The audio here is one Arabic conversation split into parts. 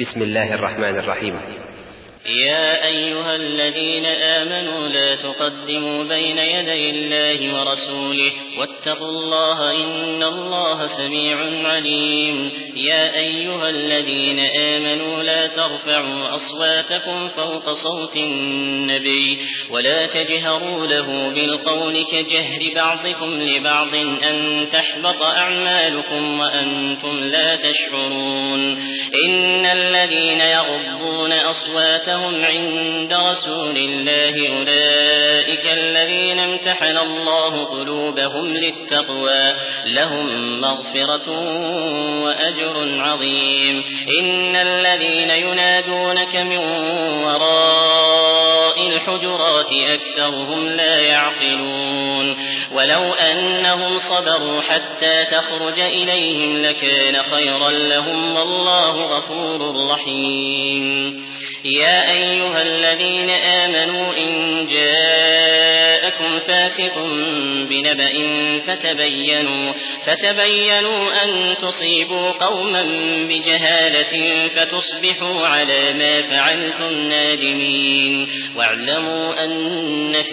بسم الله الرحمن الرحيم. يا أيها الذين آمنوا لا تقدموا بين يدي الله ورسوله واتقوا الله إن الله سميع عليم. يا أيها الذين آمنوا لا ترفعوا أصواتكم فوق صوت النبي ولا تجهروا له بالقول كجهر بعضكم لبعض أن تحبط أعمالكم وأنتم لا تشعرون. إن الذين يغضون أصواتهم عند رسول الله أولئك الذين امتحن الله قلوبهم للتقوى لهم مغفرة وأجر عظيم. إن الذين ينادونك من وراء الحجرات أكثرهم لا يعقلون. ولو أنهم صبروا حتى تخرج إليهم لكان خيرا لهم والله غفور رحيم. يا أيها الذين آمنوا إن جاءكم فاسق بنبأ فتبينوا أن تصيبوا قوما بجهالة فتصبحوا على ما فعلتم نادمين. واعلموا أن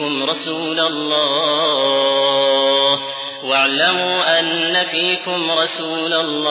فيكم رسول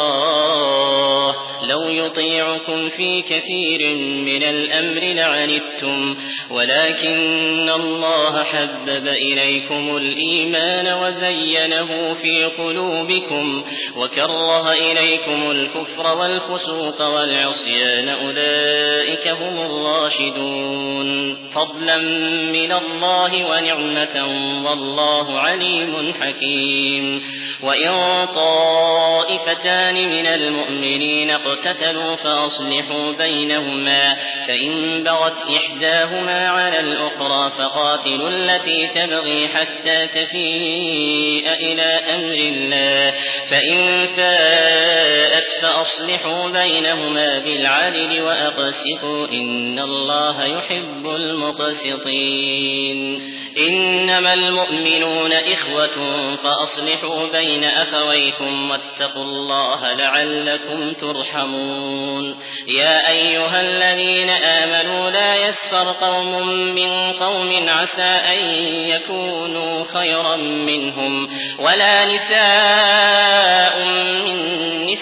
الله لو يطيعكم في كثير من الأمر لعنتم ولكن الله حبب إليكم الإيمان وزينه في قلوبكم وكره إليكم الكفر والفسوق والعصيان أولئك هم الراشدون. فضلا من الله ونعمة والله عليم حكيم. وإن طائفتان من المؤمنين اقتتلوا فأصلحوا بينهما فإن بغت إحداهما على الأخرى فقاتلوا التي تبغي حتى تفيء إلى أمر الله فإن فاءت فأصلحوا بينهما بالعدل وأقسطوا إن الله يحب المقسطين. إنما المؤمنون إخوة فأصلحوا بين أخويكم واتقوا الله لعلكم ترحمون. يا أيها الذين آمنوا لا يسخر قوم من قوم عسى أن يكونوا خيرا منهم ولا نساء من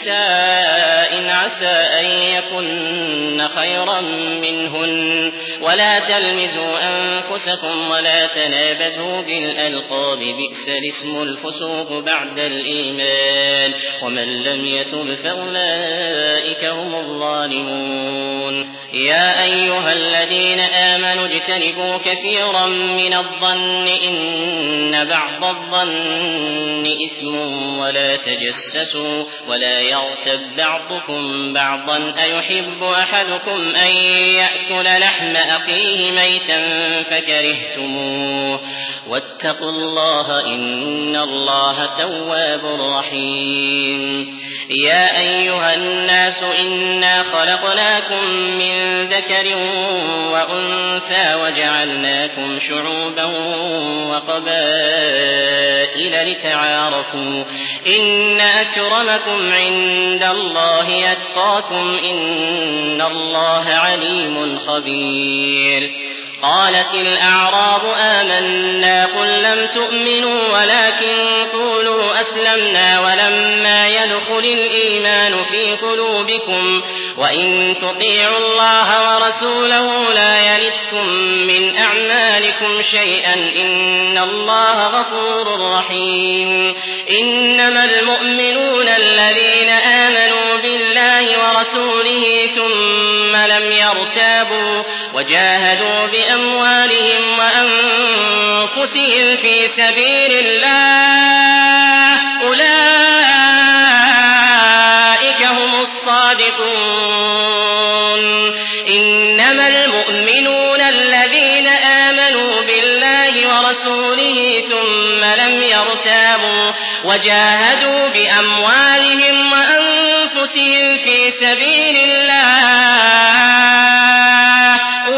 نساء عسى أن يكن خيرا منهن ولا تلمزوا أنفسكم ولا تنابزوا بالألقاب بئس الاسم الفسوق بعد الإيمان ومن لم يتب فأولئك هم الظالمون. يا أيها الذين آمنوا اجتنبوا كثيرا من الظن إن بعض الظن إثم ولا تجسسوا ولا يغتب بعضكم بعضا أيحب أحدكم أن يأكل لحم أخيه ميتا فكرهتموه واتقوا الله إن الله تواب رحيم. يا أيها الناس إنا خلقناكم من ذكر وأنثى وجعلناكم شعوبا وقبائل لتعارفوا إن أكرمكم عند الله أتقاكم إن الله عليم خبير. قالت الأعراب آمنا قل لم تؤمنوا ولكن قولوا أسلمنا ولما يدخل الإيمان في قلوبكم وإن تطيعوا الله ورسوله لا يلتكم من أعمالكم شيئا إن الله غفور رحيم. إنما المؤمنون الذين آمنوا بالله ورسوله ثم لم يرتابوا وجاهدوا بأموالهم وأنفسهم في سبيل الله أولئك هم الصادقون. إنما المؤمنون الذين آمنوا بالله ورسوله ثم لم يرتابوا وجاهدوا بأموالهم وأنفسهم في سبيل الله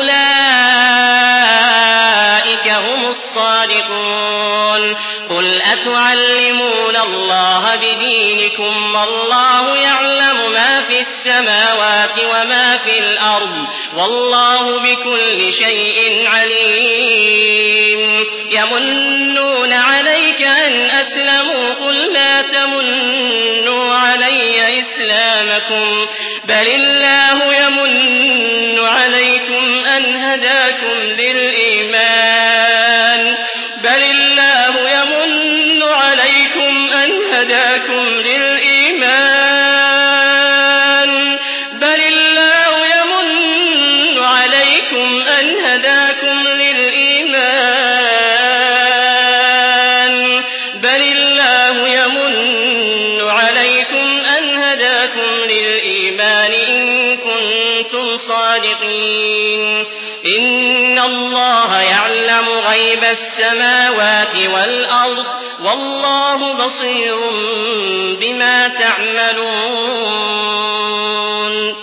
أولئك هم الصادقون. قل أتعلمون الله بدينكم والله يعلم ما في السماوات وما وما في الأرض والله بكل شيء عليم يمنون عليك أن أسلموا قل لا تمنوا علي إسلامكم بل الله يمن عليكم أن هداكم للإيمان إن كنتم صادقين إن الله يعلم غيب السماوات والأرض والله بصير بما تعملون